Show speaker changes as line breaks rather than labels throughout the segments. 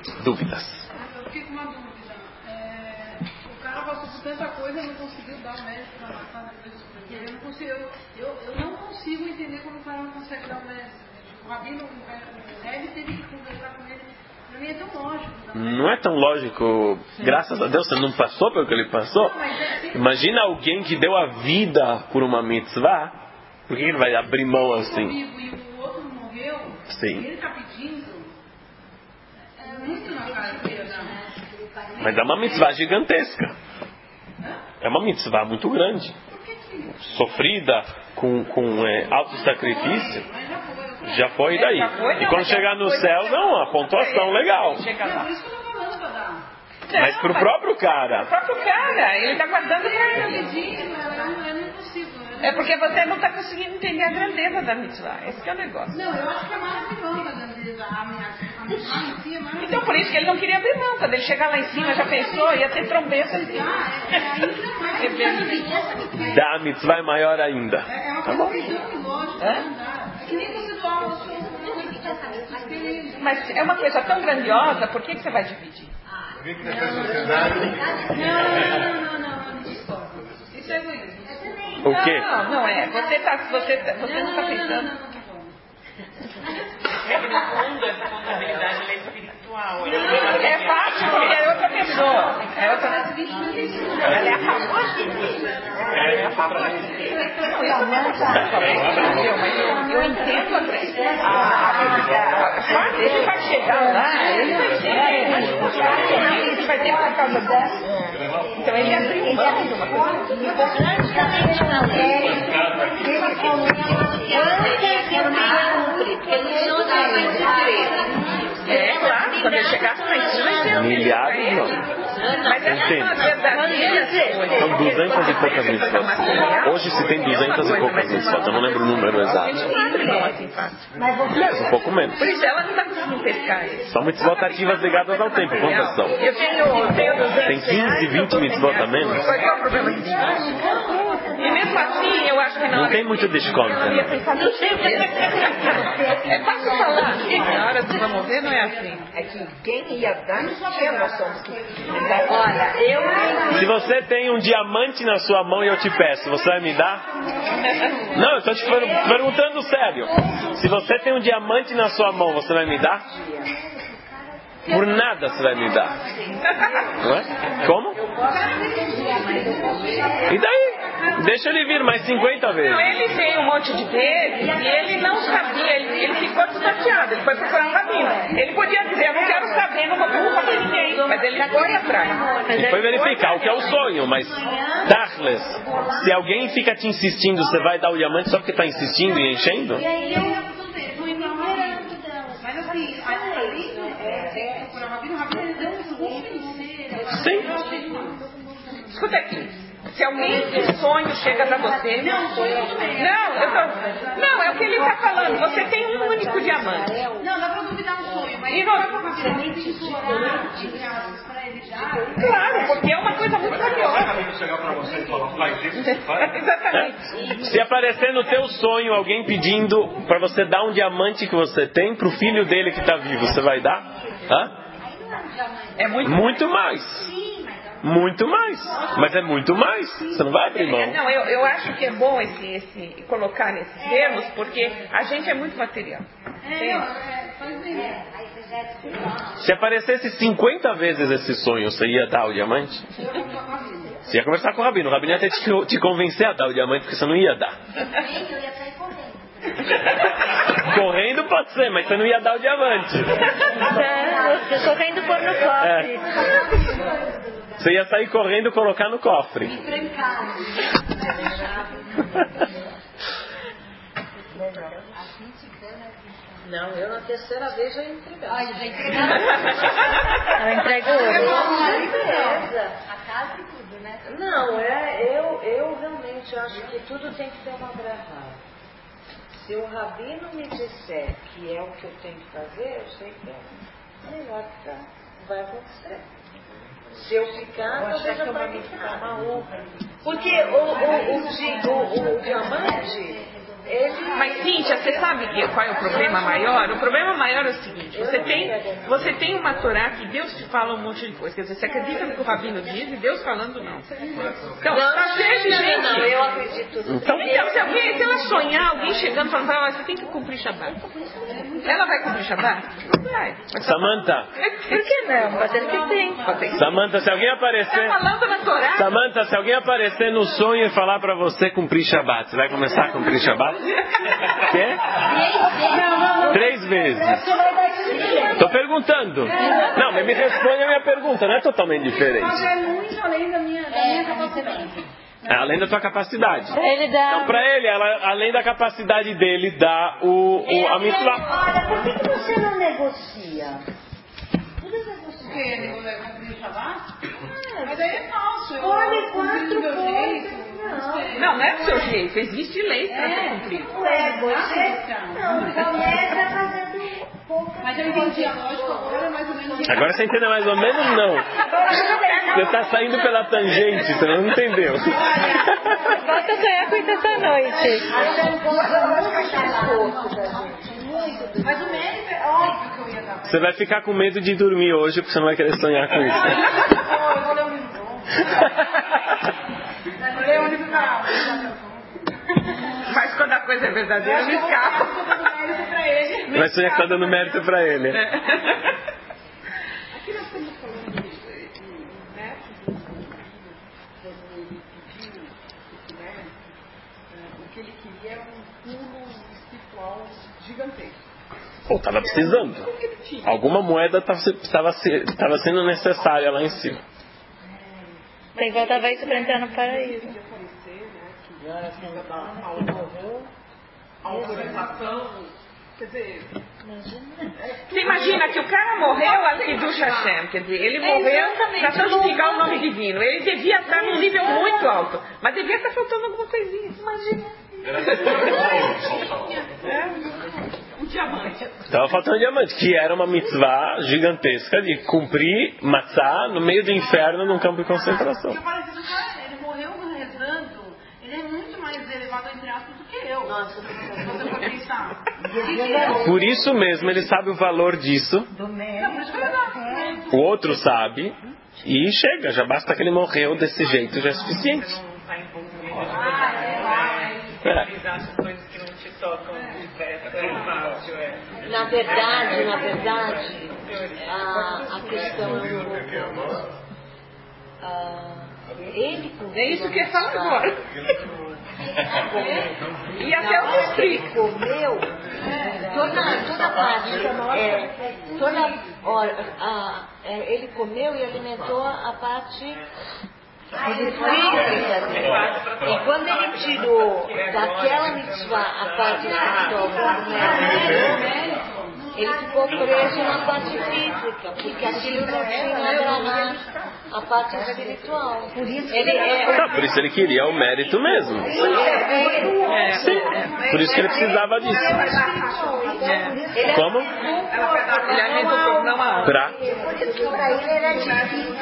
Dúvidas?
Eu fiquei com uma dúvida. O cara passou por tanta coisa e não conseguiu dar o mérito para matar eu não consigo, eu não consigo entender como o cara não consegue dar o mérito. O Rabino, o Rebbe teve que conversar com ele. Para mim é tão lógico.
Não é tão lógico. Graças a Deus você não passou pelo que ele passou. Imagina alguém que deu a vida por uma mitzvah. Por que ele vai abrir mão assim?
E o outro morreu.
Sim.
Ele está pedindo. É muito na cara dele, não.
Mas é uma mitzvah gigantesca. É uma mitzvah muito grande. Sofrida, com alto sacrifício. Já foi daí. E quando chegar no céu, não, a pontuação legal. Mas pro próprio cara.
O próprio cara, ele está guardando para ele. É porque você não está conseguindo entender a grandeza da mitzvah. Esse que é o negócio.
Não, eu acho que é maravilhosa a grandeza. A mitzvah em si é maravilhosa.
Então por isso que ele não queria abrir mão. Quando ele chegar lá em cima, já pensou, ia ter trombeta.
Da mitzvah é maior ainda.
É uma coisa tão lógica, não dá. É que nem você doa o seu.
Mas é uma coisa tão grandiosa, por que você vai dividir?
Não, discordo. Isso é egoísmo.
O quê?
Não é. Você não está pensando.
É que no fundo a responsabilidade é espiritual.
É fácil, porque é outra pessoa. É outra. Ela é a favor. Ela é a favor. Mas eu entendo a ele vai chegar lá, ele vai ser. Ele vai ter por causa disso. Então ele abriu mão de uma coisa.
Praticamente não
É, claro, quando ele chegasse lá em cima, ele ia
Milhares não.
Mas essa é uma verdadeira escolha.
São 200 e poucas mitzvot. Hoje se tem 200 e poucas mitzvot. Eu não lembro o número exato. Aliás, um pouco menos.
Por isso ela não está conseguindo pescar isso.
São mitzvot ativas ligadas ao tempo. Quantas são?
Eu tenho 200.
Tem 15, 20 mitzvot a menos?
Qual é o problema disso? E mesmo assim, eu acho que
não tem muito desconto.
É fácil falar. Na hora de vamos ver, não é assim.
É que quem ia dar não tinha noção do que. Olha,
Se você tem um diamante na sua mão e eu te peço, você vai me dar? Não, eu estou te perguntando sério. Se você tem um diamante na sua mão, você vai me dar? Por nada você vai me dar. Não é? Como? E daí? Deixa ele vir mais 50 vezes.
Não, ele veio um monte de vezes e ele não sabia, ele ficou desnorteado, ele foi procurar um rabino. Ele podia dizer, eu não quero saber, não vou perguntar pra ninguém, mas ele foi atrás.
Ele foi verificar o que é o sonho, mas Tachles, se alguém fica te insistindo, você vai dar o diamante só porque está insistindo e enchendo?
E aí eu fui pra uma herança dela. Mas assim, ali, o rabino ele deu um financeiro.
Sim.
Escuta aqui. Se alguém de sonho chega pra você. Não, é o que ele está falando. Você tem um único diamante.
Não, dá pra duvidar um sonho, mas
e
não dá pra implorar pra ele dar.
Claro, porque é uma coisa muito valiosa.
Chegar pra você e falar, faz isso,
Exatamente.
Se aparecer no teu sonho alguém pedindo para você dar um diamante que você tem pro filho dele que está vivo, você vai dar? Hã?
É
muito mais. Muito mais. Mas é muito mais. Você não vai abrir mão.
Não, eu acho que é bom esse colocar nesses termos, porque a gente é muito material.
Se aparecesse 50 vezes esse sonho, você ia dar o diamante? Você ia conversar com o rabino. O rabino ia ter que te convencer a dar o diamante, porque você não ia dar.
eu ia sair correndo.
Correndo pode ser, mas você não ia dar o diamante.
Correndo pôr no cofre.
Você ia sair correndo e colocar no cofre.
Não, eu na terceira vez já ia entregar.
Eu entrego ouro.
A casa e tudo, né? Não, eu realmente acho que tudo tem que ter uma gravada. Se o rabino me disser que é o que eu tenho que fazer, eu sei que é melhor ficar. Vai acontecer. Se eu ficar, talvez eu vá ficar. Porque o diamante
Mas, Cíntia, você sabe qual é o problema maior? O problema maior é o seguinte, você tem uma Torá que Deus te fala um monte de coisa. Quer dizer, você acredita no que o Rabino diz e Deus falando não. Então, tá cheio de gente.
Não, eu acredito.
Então, se ela sonhar, alguém chegando falando pra ela, você tem que cumprir Shabbat. Ela vai cumprir Shabbat? Não vai.
Samantha.
Por que não? Pode ser que sim.
Samantha, se alguém aparecer...
Tá falando na Torá?
Samantha, se alguém aparecer no sonho e falar pra você cumprir Shabbat, você vai começar a cumprir Shabbat? Quê? 3 vezes. Tô perguntando. Não, mas me responde a minha pergunta, não é totalmente diferente.
Mas é muito além da minha capacidade.
É além da tua capacidade.
Ele dá...
Então, pra ele, além da capacidade dele, dá a mitzvah.
Olha, por que você não negocia?
Porque ele vai cumprir Shabbat? Mas aí é falso.
Olha, 4 coisas.
Não é do seu jeito. Existe lei para ser cumprida.
Ué, você começa fazendo pouco.
Mas eu entendi a lógica agora, mais ou menos.
Agora você entendeu mais ou menos? Não. Você está saindo pela tangente, você não entendeu.
Volta a sonhar com isso essa noite.
Mas o mérito é óbvio que eu ia dar.
Você vai ficar com medo de dormir hoje, porque você não vai querer sonhar com isso.
Eu vou ler um livro bom. Vou ler um livro da
Mas quando a coisa é verdadeira, não escapa.
Vai sonhar que está dando mérito para ele.
Aqui nós estamos falando de métodos ele pediu, né? O que ele queria era um pulo espiritual gigantesco.
Pô, tava precisando. Alguma moeda estava sendo necessária lá em cima.
Tem que voltar isso para entrar no paraíso.
A autorização, quer dizer...
Você imagina que o cara morreu al Kiddush Hashem, quer dizer, ele morreu para santificar o nome divino. Ele devia estar num nível muito alto, mas devia estar faltando alguma coisinha. Imagina.
Um diamante.
Estava faltando diamante, que era uma mitzvah gigantesca de cumprir matzah no meio do inferno num campo de concentração.
Porque parecido com ele morreu rezando, ele é muito mais elevado entre aspas do que eu. Nossa, se você for pensar.
Por isso mesmo ele sabe o valor disso.
Não, por isso que eu não.
O outro sabe e chega, já basta que ele morreu desse jeito, já é suficiente.
As coisas que não te tocam de perto é fácil,
Na verdade, a questão é um pouco... ele
É isso que ele fala agora. E até o
ele comeu toda parte, ele comeu e alimentou a parte física dele. E quando ele tirou daquela mitzvah a parte espiritual do mérito, ele ficou preso na parte física, porque aquilo não tinha agarrado a parte espiritual. Por isso
Por isso ele queria o mérito mesmo. Sim, por isso que ele precisava disso. Como?
Ele alimentou o corpo na alma.
Pra?
para ele era difícil.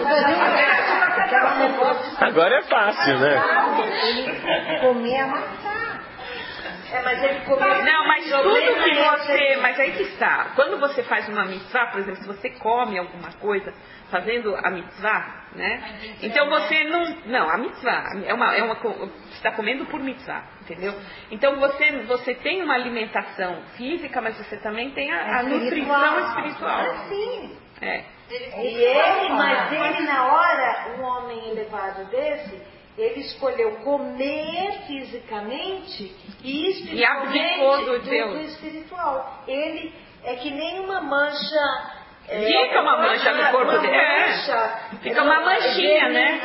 Agora é fácil, né?
Ele comia maçã. Mas ele comia...
Não, mas tudo que você... Mas aí que está. Quando você faz uma mitzvah, por exemplo, se você come alguma coisa fazendo a mitzvah, né? Então você não... Não, a mitzvah você está comendo por mitzvah, entendeu? Então você tem uma alimentação física, mas você também tem a nutrição espiritual.
Sim.
É.
Mas ele na hora, um homem elevado desse, ele escolheu comer fisicamente e espiritualmente
abdicou do
espiritual. Ele é que nem uma mancha.
Fica uma mancha no corpo dele. Fica uma manchinha, né?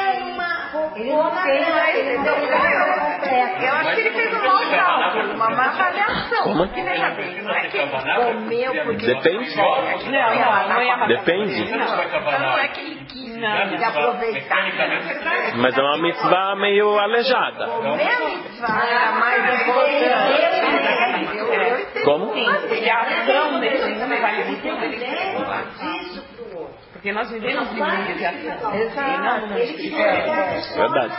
Eu acho que ele fez um mau cálculo, uma má avaliação.
Como?
Que veja bem, não é que ele comeu porque...
Depende.
Não é uma...
Depende.
Não é que ele quis aproveitar.
Mas é uma mitzvah meio aleijada.
Comer a mitzvah era mais importante.
Como?
E a ação dele também vale muito.
Isso pro outro.
Porque nós vivemos em uma mediação.
Exato.
E não numa espiritualidade.
Verdade.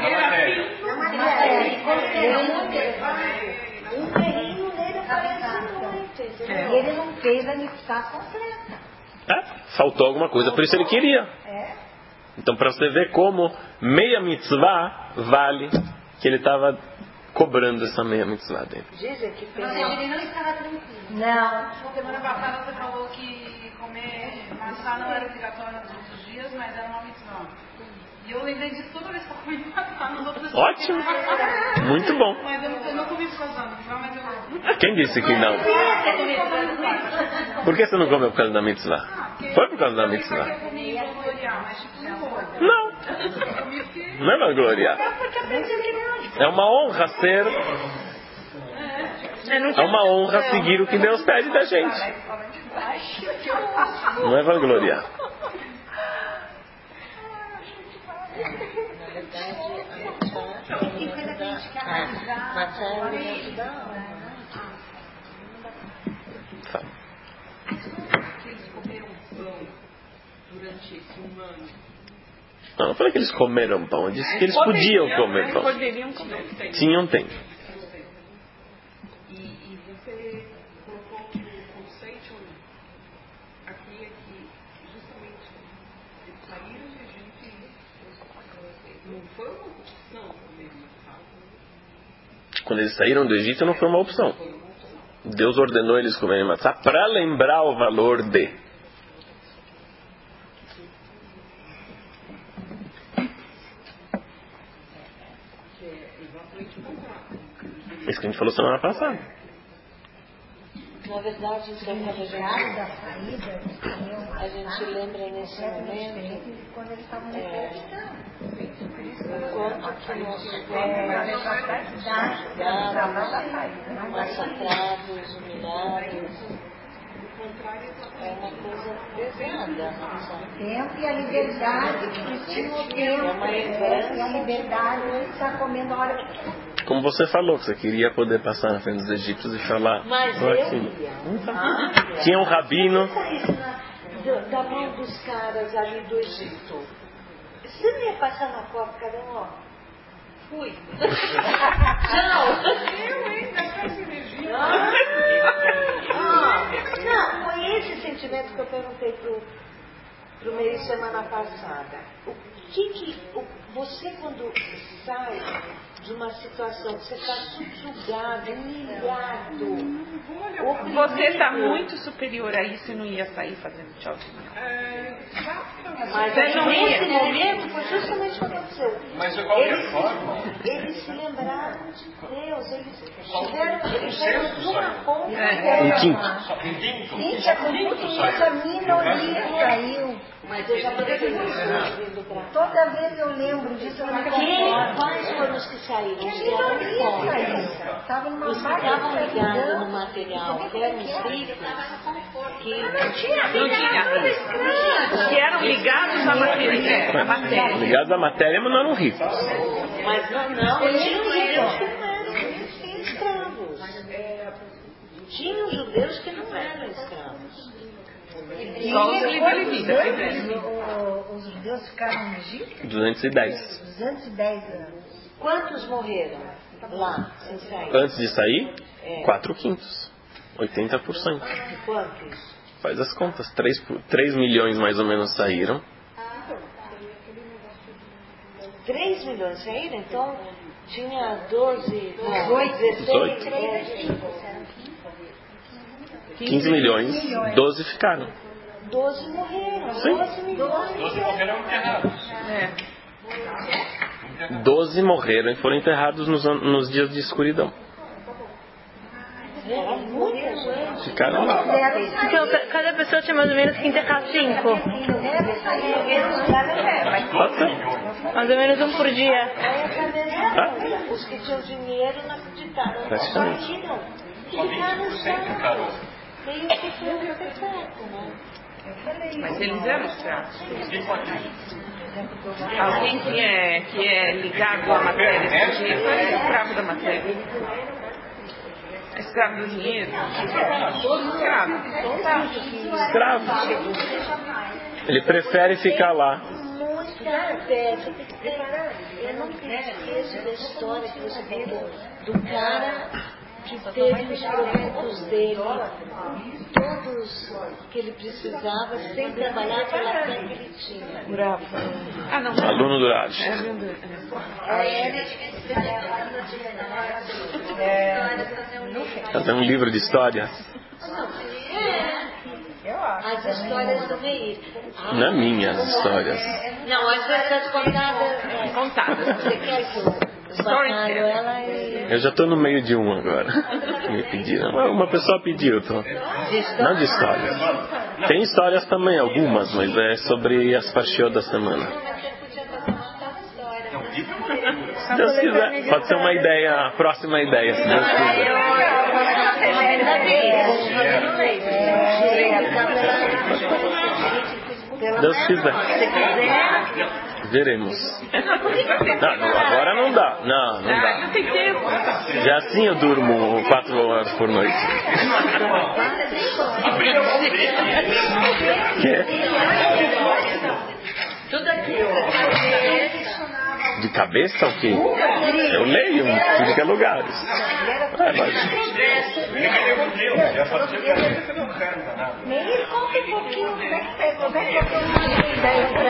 Um terreno nele aparece muito, entendeu? E ele não fez a mitzvah completa.
Faltou alguma coisa, por isso ele queria. Então, para você ver como meia mitzvah vale que ele estava cobrando essa meia mitzvah dele.
Dizem que
Mas ele não estava tranquilo.
Não.
Semana passada você falou que comer maçã não era obrigatório todos os dias, mas era uma mitzvah. E eu lembrei disso toda vez que eu comi maçã nos outros dias.
Ótimo. Muito bom.
Mas eu não comi por causa da mitzvah, mas eu...
Quem disse que não? Por que você não comeu por causa da mitzvah? Foi por causa da mitzvah.
Eu comi vangloriar, mas tipo, não foi.
Não.
Eu comi porque...
Não é vangloriar. É uma honra ser... É uma honra seguir o que Deus pede da gente. Não é vangloriar.
Na verdade, maçã é uma
Tá.
Eles comeram pão durante esse ano.
Não, não falei que eles comeram pão. Eu disse que eles podiam comer pão.
Poderiam comer.
Tinham tempo.
E você colocou o conceito aqui é que justamente eles saíram de Egito e não foi uma opção comer maçã.
Quando eles saíram do Egito não foi uma opção. Deus ordenou eles comerem matzá para lembrar o valor de. Isso que a gente falou semana passada.
Na verdade, isso é uma da saída, a gente lembra nesse momento quando eles estavam enquanto que nós fomos massacrados, humilhados. É uma coisa pesada. Tempo e a liberdade que tinha o tempo. É uma lembrança. E a liberdade de estar comendo a hora que quer.
Como você falou, que você queria poder passar na frente dos egípcios e falar.
Mas eu ia.
Tinha um rabino.
Da mão dos caras ali do Egito. Você não ia passar na copa, cada um, ó. Fui. Tchau. Eu ainda peço energia. Não, foi esse sentimento que eu perguntei pro meio semana passada. O que você quando sai de uma situação que você está subjugado, humilhado,
Você está muito superior a isso e não ia sair fazendo tchauzinho.
Mas nesse momento foi justamente o que aconteceu.
Mas de qualquer forma,
Eles se lembraram de Deus, eles tiveram uma ponta.
Um quinto.
Gente, com isso a mina olhia caiu. Mas eu já toda vez eu lembro disso. Quais foram os que saíram? Os que eram fora. Os que estavam ligados no material, que eram os ricos, que não tinha.
Os que eram ligados à matéria.
Ligados à matéria, mas não eram ricos.
Mas não, eles tinham judeus que não eram escravos. Tinham judeus que não eram escravos.
Só os livre-vida.
Os judeus ficaram no Egito?
210.
210 anos. Quantos morreram lá, sem sair?
Antes de sair, 4 quintos. 80%.
Quantos?
Faz as contas. 3 milhões mais ou menos saíram.
3 milhões saíram? Então tinha 12,
18. 15 milhões, 12 ficaram.
12 morreram.
Sim.
12 milhões.
12 morreram enterrados.
12 morreram e foram enterrados nos dias de escuridão.
Era muita gente.
Ficaram lá.
Então, cada pessoa tinha mais ou menos que enterrar 5.
Pode ser.
Mais ou menos um por dia.
Os que tinham dinheiro não acreditaram.
Praticamente.
Saíram.
Só 20% ficaram.
Meio que foi um perfeito, né?
Mas eles eram escravos. Alguém que é ligado à matéria desse jeito é escravo da matéria. É escravo do dinheiro. Escravo.
Escravo. Ele prefere ficar lá.
Muita fé. Eu não esqueço da história que você contou do cara que teve os projetos dele, todos que ele precisava, sem trabalhar pela fé que ele tinha.
Aluno do Raj. Fazer um livro de histórias.
As histórias do Meir.
Não é minhas histórias.
Não, as contadas. Você quer que eu batalho ela e...
Eu já estou no meio de um agora. Me pediram. Uma pessoa pediu. Não de histórias. Tem histórias também, algumas, mas é sobre as paixões da semana. Se Deus quiser, pode ser uma ideia, a próxima ideia, se Deus quiser. Deus quiser. Veremos. Não, agora não dá. Não dá. Já assim eu durmo 4 horas por noite. Que?
Tudo aqui.
De cabeça o quê? Eu leio em tudo que é lugares.
Meir, conta um pouquinho como é que pegou.